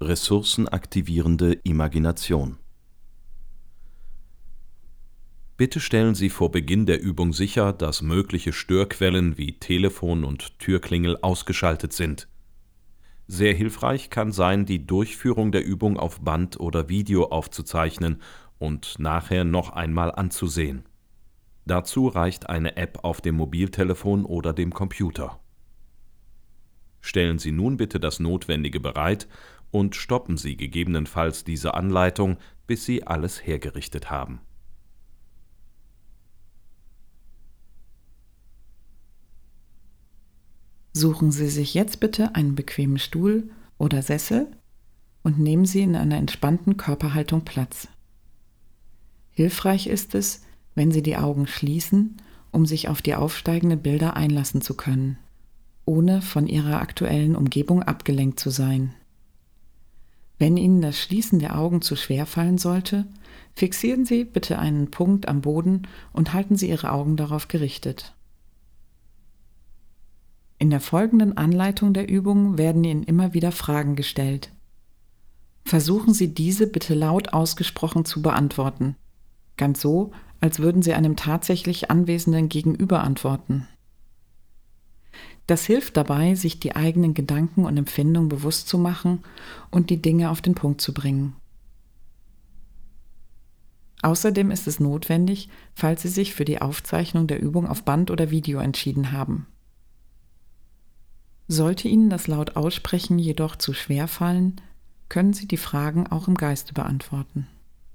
Ressourcenaktivierende Imagination. Bitte stellen Sie vor Beginn der Übung sicher, dass mögliche Störquellen wie Telefon und Türklingel ausgeschaltet sind. Sehr hilfreich kann sein, die Durchführung der Übung auf Band oder Video aufzuzeichnen und nachher noch einmal anzusehen. Dazu reicht eine App auf dem Mobiltelefon oder dem Computer. Stellen Sie nun bitte das Notwendige bereit und stoppen Sie gegebenenfalls diese Anleitung, bis Sie alles hergerichtet haben. Suchen Sie sich jetzt bitte einen bequemen Stuhl oder Sessel und nehmen Sie in einer entspannten Körperhaltung Platz. Hilfreich ist es, wenn Sie die Augen schließen, um sich auf die aufsteigenden Bilder einlassen zu können, ohne von Ihrer aktuellen Umgebung abgelenkt zu sein. Wenn Ihnen das Schließen der Augen zu schwer fallen sollte, fixieren Sie bitte einen Punkt am Boden und halten Sie Ihre Augen darauf gerichtet. In der folgenden Anleitung der Übung werden Ihnen immer wieder Fragen gestellt. Versuchen Sie diese bitte laut ausgesprochen zu beantworten. Ganz so, als würden Sie einem tatsächlich Anwesenden gegenüber antworten. Das hilft dabei, sich die eigenen Gedanken und Empfindungen bewusst zu machen und die Dinge auf den Punkt zu bringen. Außerdem ist es notwendig, falls Sie sich für die Aufzeichnung der Übung auf Band oder Video entschieden haben. Sollte Ihnen das laut Aussprechen jedoch zu schwer fallen, können Sie die Fragen auch im Geiste beantworten.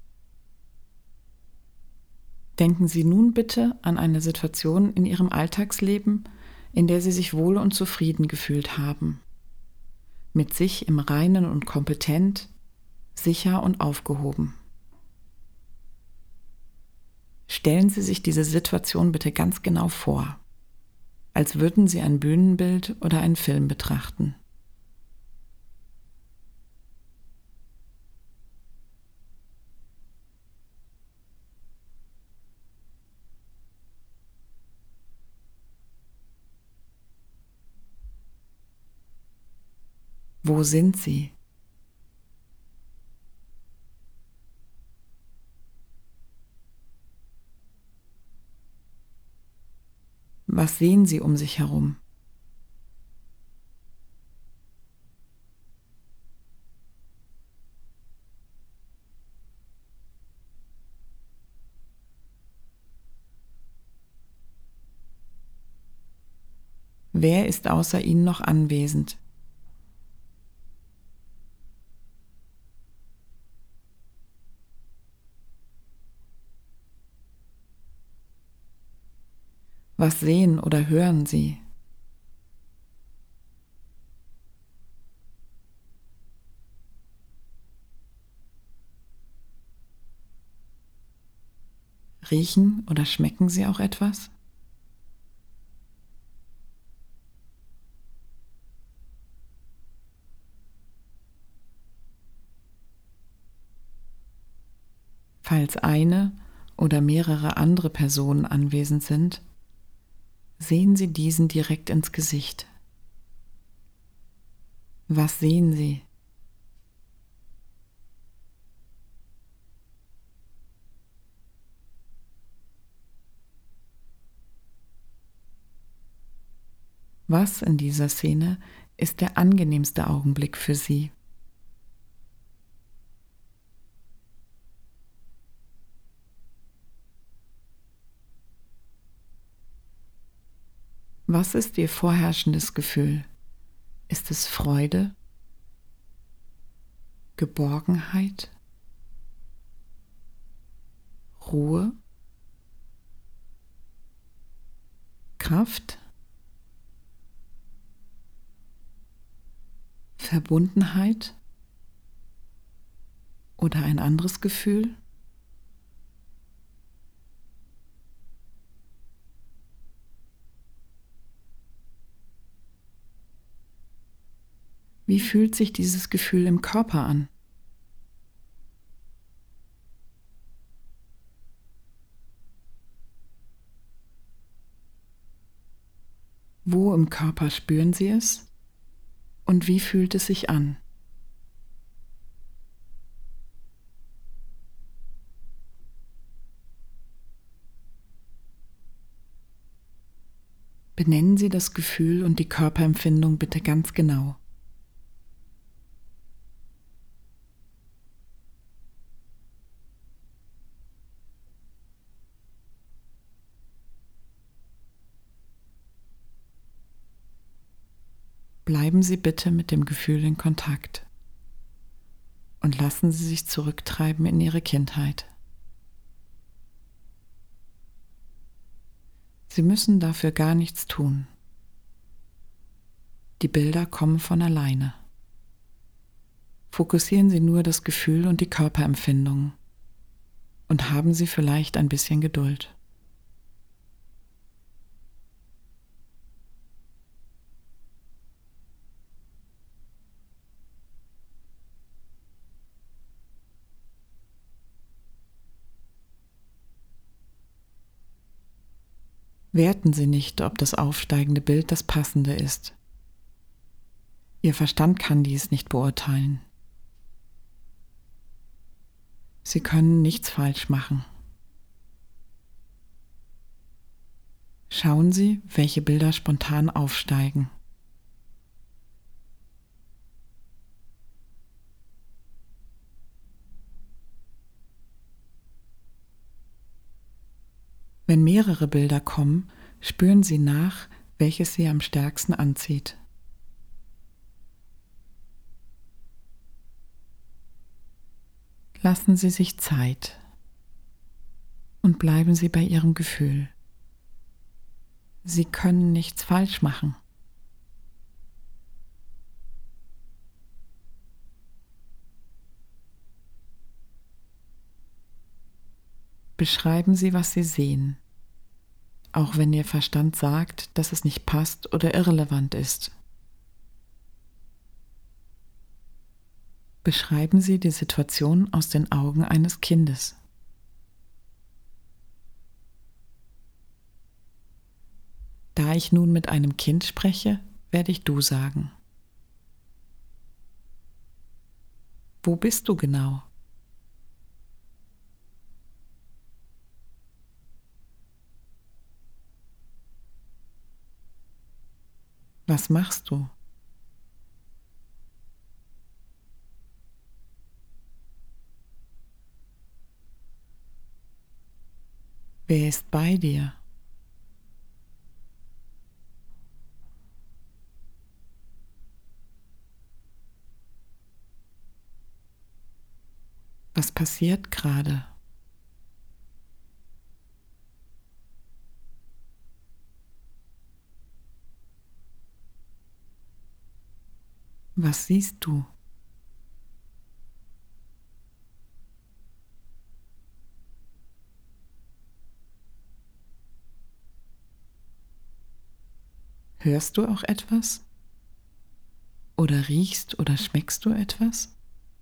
Denken Sie nun bitte an eine Situation in Ihrem Alltagsleben, in der Sie sich wohl und zufrieden gefühlt haben. Mit sich im Reinen und kompetent, sicher und aufgehoben. Stellen Sie sich diese Situation bitte ganz genau vor, als würden Sie ein Bühnenbild oder einen Film betrachten. Wo sind Sie? Was sehen Sie um sich herum? Wer ist außer Ihnen noch anwesend? Was sehen oder hören Sie? Riechen oder schmecken Sie auch etwas? Falls eine oder mehrere andere Personen anwesend sind, sehen Sie diesen direkt ins Gesicht. Was sehen Sie? Was in dieser Szene ist der angenehmste Augenblick für Sie? Was ist Ihr vorherrschendes Gefühl? Ist es Freude? Geborgenheit? Ruhe? Kraft? Verbundenheit? Oder ein anderes Gefühl? Wie fühlt sich dieses Gefühl im Körper an? Wo im Körper spüren Sie es? Und wie fühlt es sich an? Benennen Sie das Gefühl und die Körperempfindung bitte ganz genau. Bleiben Sie bitte mit dem Gefühl in Kontakt und lassen Sie sich zurücktreiben in Ihre Kindheit. Sie müssen dafür gar nichts tun. Die Bilder kommen von alleine. Fokussieren Sie nur das Gefühl und die Körperempfindung und haben Sie vielleicht ein bisschen Geduld. Werten Sie nicht, ob das aufsteigende Bild das passende ist. Ihr Verstand kann dies nicht beurteilen. Sie können nichts falsch machen. Schauen Sie, welche Bilder spontan aufsteigen. Wenn mehrere Bilder kommen, spüren Sie nach, welches Sie am stärksten anzieht. Lassen Sie sich Zeit und bleiben Sie bei Ihrem Gefühl. Sie können nichts falsch machen. Beschreiben Sie, was Sie sehen, auch wenn Ihr Verstand sagt, dass es nicht passt oder irrelevant ist. Beschreiben Sie die Situation aus den Augen eines Kindes. Da ich nun mit einem Kind spreche, werde ich du sagen. Wo bist du genau? Was machst du? Wer ist bei dir? Was passiert gerade? Was siehst du? Hörst du auch etwas? Oder riechst oder schmeckst du etwas?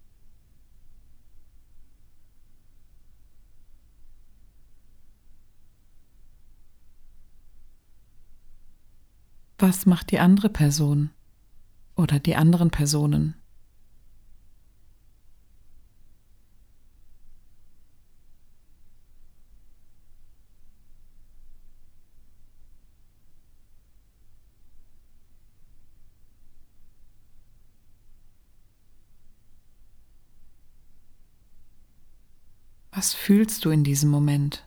Was macht die andere Person oder die anderen Personen? Was fühlst du in diesem Moment?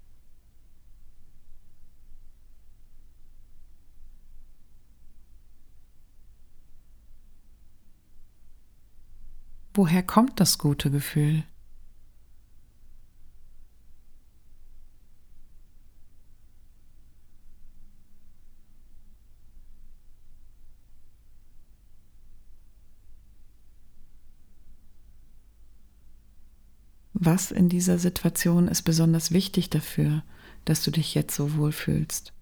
Woher kommt das gute Gefühl? Was in dieser Situation ist besonders wichtig dafür, dass du dich jetzt so wohl fühlst?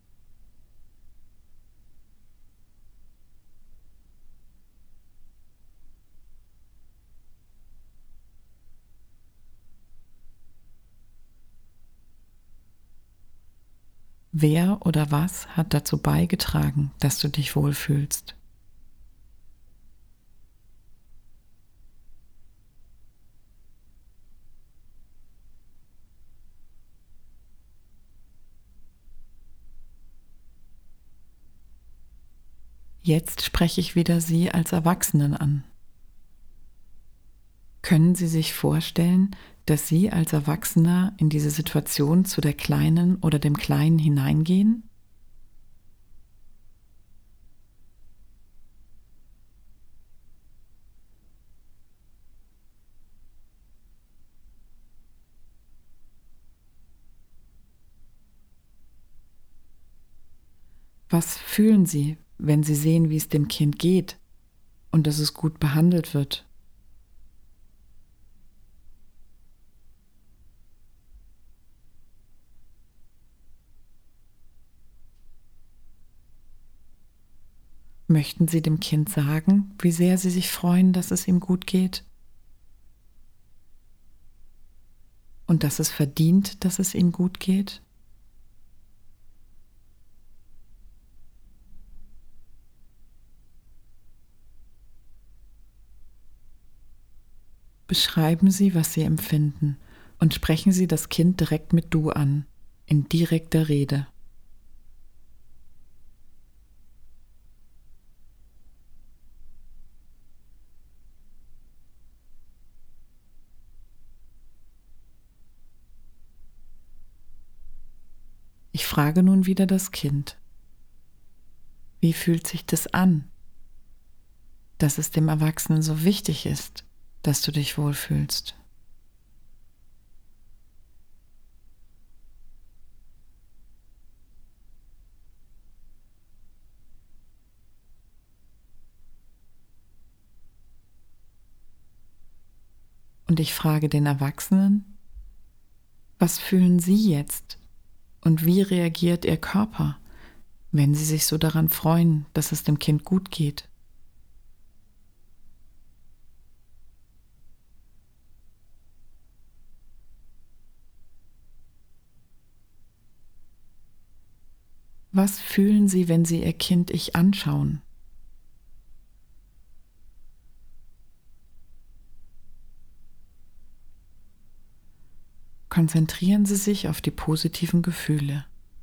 Wer oder was hat dazu beigetragen, dass du dich wohlfühlst? Jetzt spreche ich wieder Sie als Erwachsenen an. Können Sie sich vorstellen, dass Sie als Erwachsener in diese Situation zu der Kleinen oder dem Kleinen hineingehen? Was fühlen Sie, wenn Sie sehen, wie es dem Kind geht und dass es gut behandelt wird? Möchten Sie dem Kind sagen, wie sehr Sie sich freuen, dass es ihm gut geht und dass es verdient, dass es ihm gut geht? Beschreiben Sie, was Sie empfinden und sprechen Sie das Kind direkt mit Du an, in direkter Rede. Ich frage nun wieder das Kind. Wie fühlt sich das an, dass es dem Erwachsenen so wichtig ist, dass du dich wohlfühlst? Und ich frage den Erwachsenen, was fühlen Sie jetzt und wie reagiert Ihr Körper, wenn Sie sich so daran freuen, dass es dem Kind gut geht? Was fühlen Sie, wenn Sie Ihr Kind-Ich anschauen? Konzentrieren Sie sich auf die positiven Gefühle.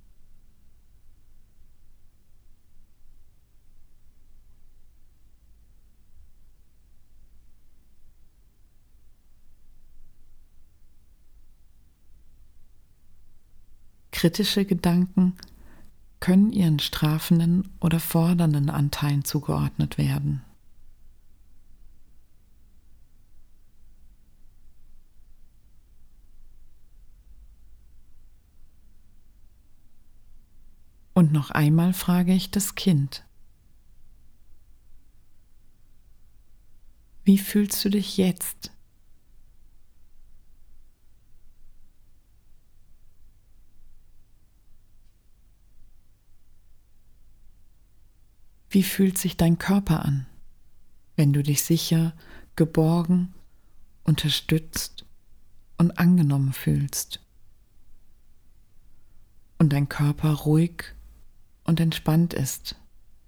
Kritische Gedanken können ihren strafenden oder fordernden Anteilen zugeordnet werden. Und noch einmal frage ich das Kind. Wie fühlst du dich jetzt? Wie fühlt sich dein Körper an, wenn du dich sicher, geborgen, unterstützt und angenommen fühlst? Und dein Körper ruhig und entspannt ist?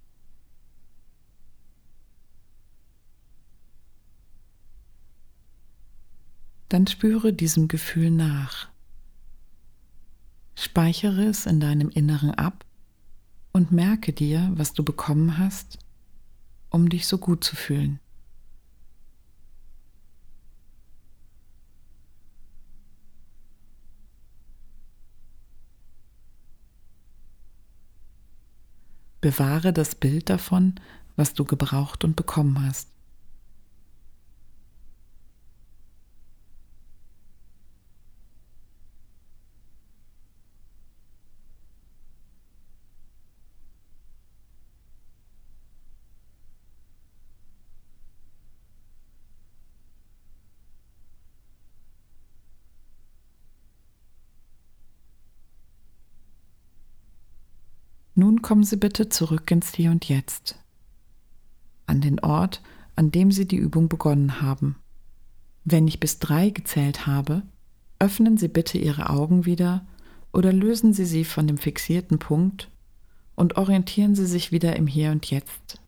Dann spüre diesem Gefühl nach. Speichere es in deinem Inneren ab und merke dir, was du bekommen hast, um dich so gut zu fühlen. Bewahre das Bild davon, was du gebraucht und bekommen hast. Nun kommen Sie bitte zurück ins Hier und Jetzt, an den Ort, an dem Sie die Übung begonnen haben. Wenn ich bis 3 gezählt habe, öffnen Sie bitte Ihre Augen wieder oder lösen Sie sie von dem fixierten Punkt und orientieren Sie sich wieder im Hier und Jetzt.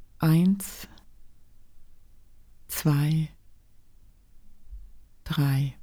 1, 2, 3.